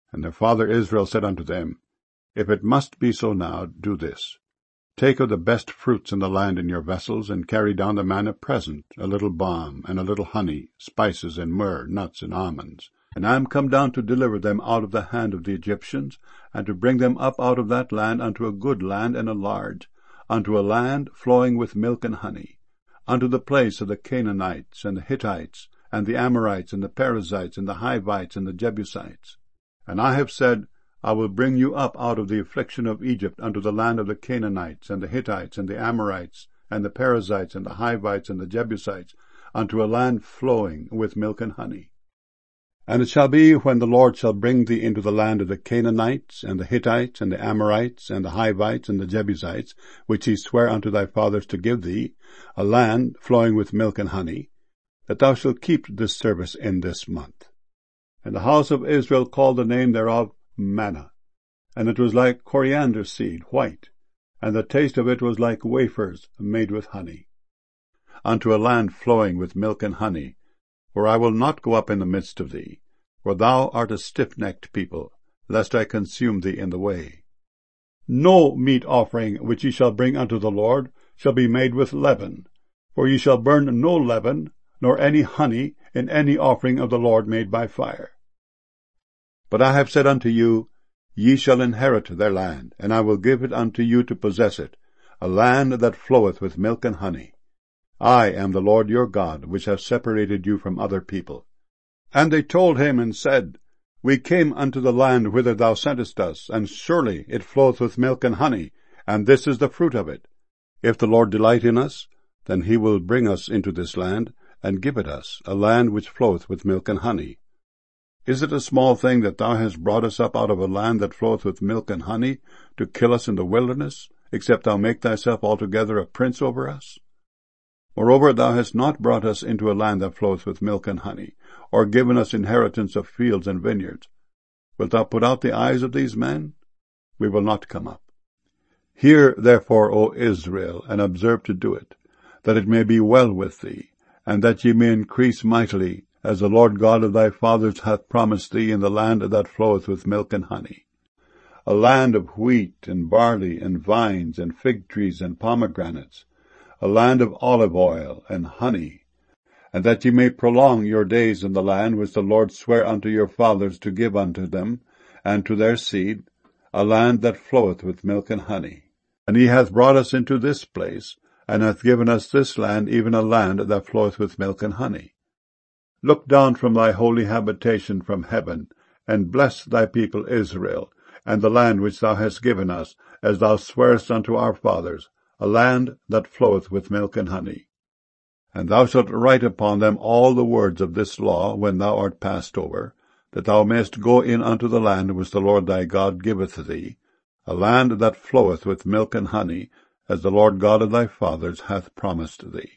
And their father Israel said unto them, If it must be so now, do this. Take of the best fruits in the land in your vessels, and carry down the man a present, a little balm, and a little honey, spices, and myrrh, nuts, and almonds. And I am come down to deliver them out of the hand of the Egyptians, and to bring them up out of that land unto a good land and a large, unto a land flowing with milk and honey, unto the place of the Canaanites, and the Hittites, and the Amorites, and the Perizzites, and the Hivites, and the Jebusites. And I have said, I will bring you up out of the affliction of Egypt unto the land of the Canaanites, and the Hittites, and the Amorites, and the Perizzites, and the Hivites, and the Jebusites, unto a land flowing with milk and honey. And it shall be, when the Lord shall bring thee into the land of the Canaanites, and the Hittites, and the Amorites, and the Hivites, and the Jebusites, which he sware unto thy fathers to give thee, a land flowing with milk and honey, that thou shalt keep this service in this month. And the house of Israel called the name thereof manna, and it was like coriander seed, white, and the taste of it was like wafers made with honey. Unto a land flowing with milk and honey, for I will not go up in the midst of thee, for thou art a stiff-necked people, lest I consume thee in the way. No meat offering which ye shall bring unto the Lord shall be made with leaven, for ye shall burn no leaven, nor any honey in any offering of the Lord made by fire. But I have said unto you, Ye shall inherit their land, and I will give it unto you to possess it, a land that floweth with milk and honey. I am the Lord your God, which have separated you from other people. And they told him and said, We came unto the land whither thou sentest us, and surely it floweth with milk and honey, and this is the fruit of it. If the Lord delight in us, then he will bring us into this land, and give it us, a land which floweth with milk and honey. Is it a small thing that thou hast brought us up out of a land that floweth with milk and honey, to kill us in the wilderness, except thou make thyself altogether a prince over us? Moreover, thou hast not brought us into a land that floweth with milk and honey, or given us inheritance of fields and vineyards. Wilt thou put out the eyes of these men? We will not come up. Hear therefore, O Israel, and observe to do it, that it may be well with thee, and that ye may increase mightily, as the Lord God of thy fathers hath promised thee in the land that floweth with milk and honey, a land of wheat and barley and vines and fig trees and pomegranates, a land of olive oil and honey, and that ye may prolong your days in the land which the Lord sware unto your fathers to give unto them and to their seed, a land that floweth with milk and honey. And he hath brought us into this place, and hath given us this land, even a land that floweth with milk and honey. Look down from thy holy habitation from heaven, and bless thy people Israel, and the land which thou hast given us, as thou swarest unto our fathers, a land that floweth with milk and honey. And thou shalt write upon them all the words of this law when thou art passed over, that thou mayest go in unto the land which the Lord thy God giveth thee, a land that floweth with milk and honey, as the Lord God of thy fathers hath promised thee.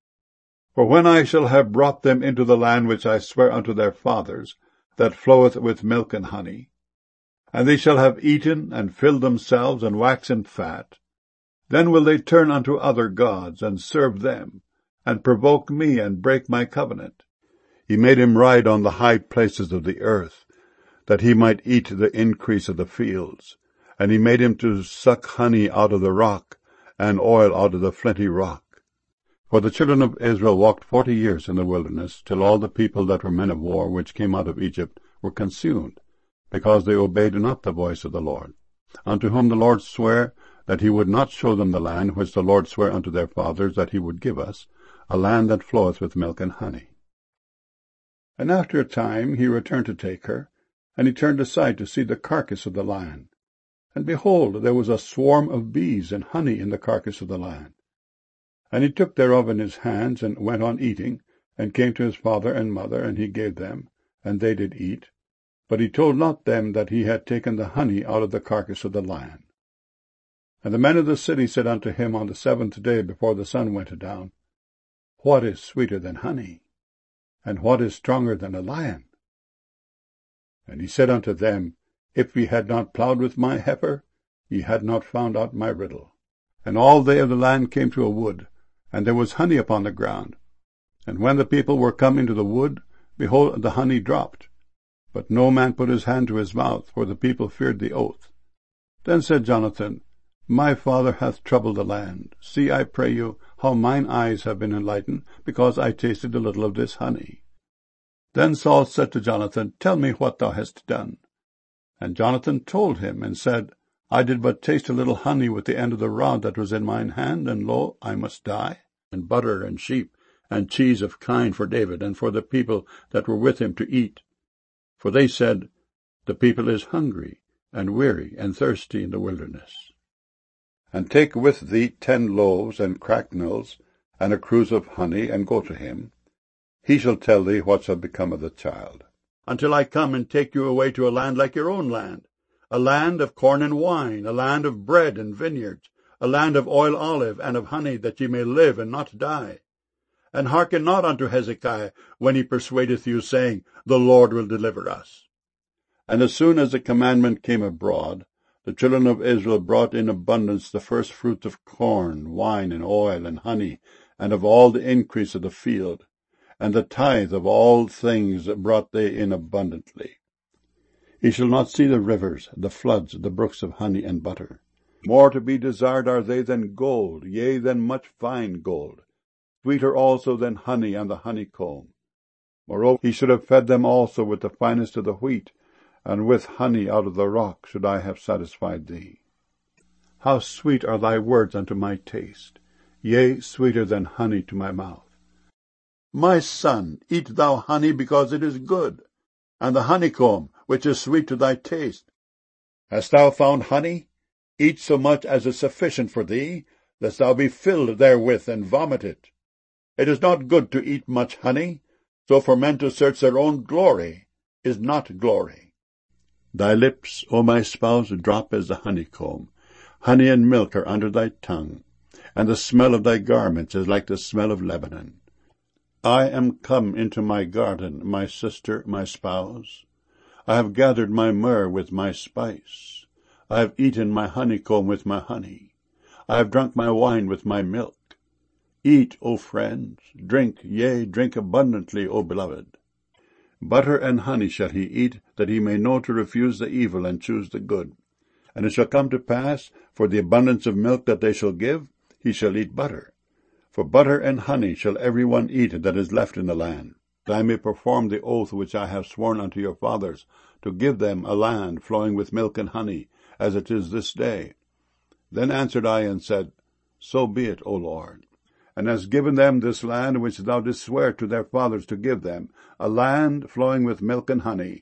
For when I shall have brought them into the land which I swear unto their fathers, that floweth with milk and honey, and they shall have eaten and filled themselves and waxen fat, then will they turn unto other gods, and serve them, and provoke me, and break my covenant. He made him ride on the high places of the earth, that he might eat the increase of the fields, and he made him to suck honey out of the rock, and oil out of the flinty rock. For the children of Israel walked 40 years in the wilderness, till all the people that were men of war which came out of Egypt were consumed, because they obeyed not the voice of the Lord, unto whom the Lord sware that he would not show them the land which the Lord sware unto their fathers that he would give us, a land that floweth with milk and honey. And after a time he returned to take her, and he turned aside to see the carcass of the land. And behold, there was a swarm of bees and honey in the carcass of the land. And he took thereof in his hands, and went on eating, and came to his father and mother, and he gave them, and they did eat. But he told not them that he had taken the honey out of the carcass of the land. And the men of the city said unto him on the 7th day before the sun went down, What is sweeter than honey? And what is stronger than a lion? And he said unto them, If ye had not plowed with my heifer, ye had not found out my riddle. And all they of the land came to a wood, and there was honey upon the ground. And when the people were come into the wood, behold, the honey dropped. But no man put his hand to his mouth, for the people feared the oath. Then said Jonathan, My father hath troubled the land. See, I pray you, how mine eyes have been enlightened, because I tasted a little of this honey. Then Saul said to Jonathan, Tell me what thou hast done. And Jonathan told him, and said, I did but taste a little honey with the end of the rod that was in mine hand, and lo, I must die. And butter and sheep, and cheese of kine for David, and for the people that were with him to eat. For they said, The people is hungry, and weary, and thirsty in the wilderness. And take with thee 10 loaves and cracknels, and a cruse of honey, and go to him. He shall tell thee what shall become of the child, until I come and take you away to a land like your own land, a land of corn and wine, a land of bread and vineyards, a land of oil olive and of honey, that ye may live and not die. And hearken not unto Hezekiah, when he persuadeth you, saying, The Lord will deliver us. And as soon as the commandment came abroad, the children of Israel brought in abundance the first fruits of corn, wine, and oil, and honey, and of all the increase of the field. And the tithe of all things brought they in abundantly. Ye shall not see the rivers, the floods, the brooks of honey and butter. More to be desired are they than gold, yea, than much fine gold, sweeter also than honey and the honeycomb. Moreover, he should have fed them also with the finest of the wheat, and with honey out of the rock should I have satisfied thee. How sweet are thy words unto my taste, yea, sweeter than honey to my mouth. My son, eat thou honey, because it is good, and the honeycomb, which is sweet to thy taste. Hast thou found honey? Eat so much as is sufficient for thee, lest thou be filled therewith, and vomit it. It is not good to eat much honey, so for men to search their own glory is not glory. Thy lips, O my spouse, drop as the honeycomb. Honey and milk are under thy tongue, and the smell of thy garments is like the smell of Lebanon. I am come into my garden, my sister, my spouse. I have gathered my myrrh with my spice. I have eaten my honeycomb with my honey. I have drunk my wine with my milk. Eat, O friends, drink, yea, drink abundantly, O beloved. Butter and honey shall he eat, that he may know to refuse the evil and choose the good. And it shall come to pass, for the abundance of milk that they shall give, he shall eat butter. For butter and honey shall every one eat that is left in the land, that I may perform the oath which I have sworn unto your fathers, to give them a land flowing with milk and honey, as it is this day. Then answered I and said, So be it, O Lord. And hast given them this land which thou didst swear to their fathers to give them, a land flowing with milk and honey.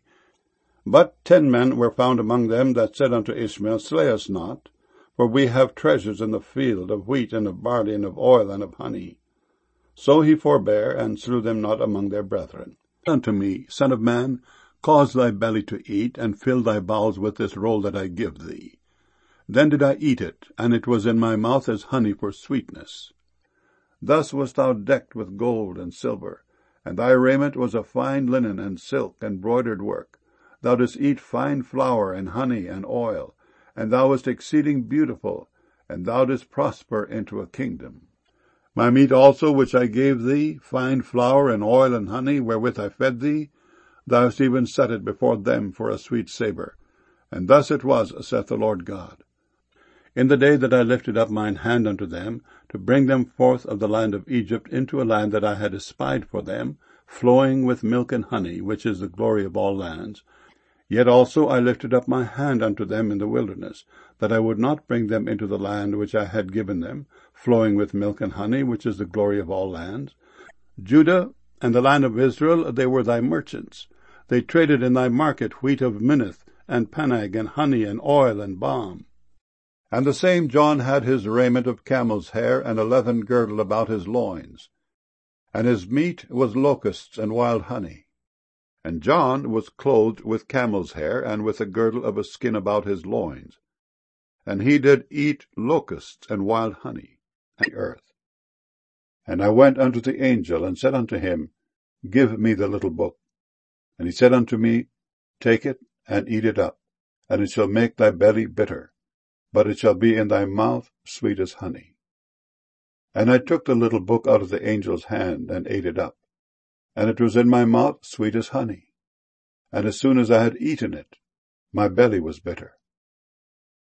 But 10 men were found among them that said unto Ishmael, Slay us not, for we have treasures in the field, of wheat and of barley and of oil and of honey. So he forbare, and slew them not among their brethren. Unto me, Son of man, cause thy belly to eat, and fill thy bowels with this roll that I give thee. Then did I eat it, and it was in my mouth as honey for sweetness. Thus wast thou decked with gold and silver, and thy raiment was of fine linen and silk and broidered work. Thou didst eat fine flour and honey and oil, and thou wast exceeding beautiful, and thou didst prosper into a kingdom. My meat also which I gave thee, fine flour and oil and honey, wherewith I fed thee, thou hast even set it before them for a sweet savour. And thus it was, saith the Lord God. In the day that I lifted up mine hand unto them, to bring them forth of the land of Egypt into a land that I had espied for them, flowing with milk and honey, which is the glory of all lands, yet also I lifted up my hand unto them in the wilderness, that I would not bring them into the land which I had given them, flowing with milk and honey, which is the glory of all lands. Judah and the land of Israel, they were thy merchants. They traded in thy market wheat of Minnith, and Panag, and honey, and oil, and balm. And the same John had his raiment of camel's hair, and a leathern girdle about his loins. And his meat was locusts and wild honey. And John was clothed with camel's hair, and with a girdle of a skin about his loins. And he did eat locusts and wild honey, and the earth. And I went unto the angel, and said unto him, Give me the little book. And he said unto me, Take it, and eat it up, and it shall make thy belly bitter, but it shall be in thy mouth sweet as honey. And I took the little book out of the angel's hand, and ate it up, and it was in my mouth sweet as honey. and as soon as I had eaten it, my belly was bitter.